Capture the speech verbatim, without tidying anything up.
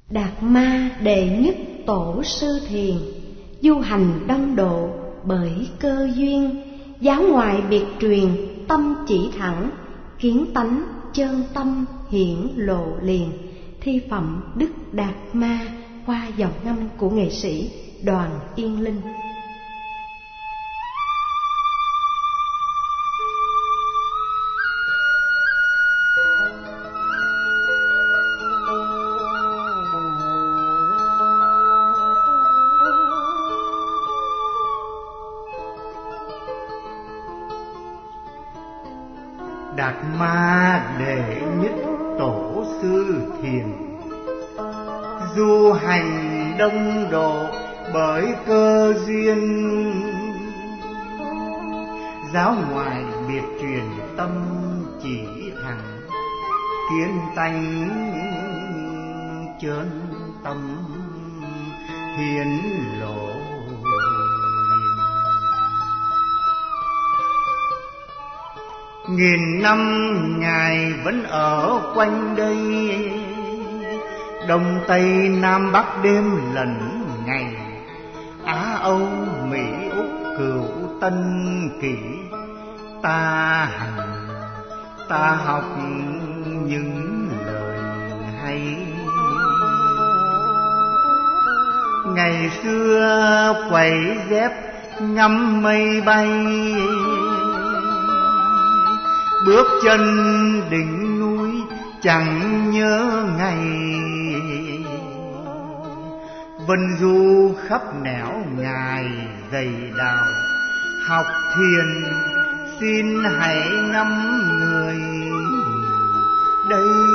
Đạt Ma đệ nhất tổ sư thiền, du hành đông độ bởi cơ duyên. Giáo ngoại biệt truyền, tâm chỉ thẳng, kiến tánh chân tâm hiển lộ liền. Thi phẩm Đức Đạt Ma qua giọng ngâm của nghệ sĩ Đoàn Yên Linh. Đạt Ma đệ nhất tổ sư thiền, du hành đông độ bởi cơ duyên. Giáo ngoại biệt truyền, tâm chỉ thẳng, kiến tánh chân tâm hiển lộ liền. Nghìn năm Ngài vẫn ở quanh đây, Đông Tây Nam Bắc đêm lẫn ngày, Á Âu Mỹ Úc Cửu Tân Kỷ. Ta hành ta học những lời hay, ngày xưa quẩy dép ngắm mây bay, bước chân đỉnh núi chẳng nhớ ngày. Vân du khắp nẻo Ngài dày đào, học thiền xin hãy ngắm người đây.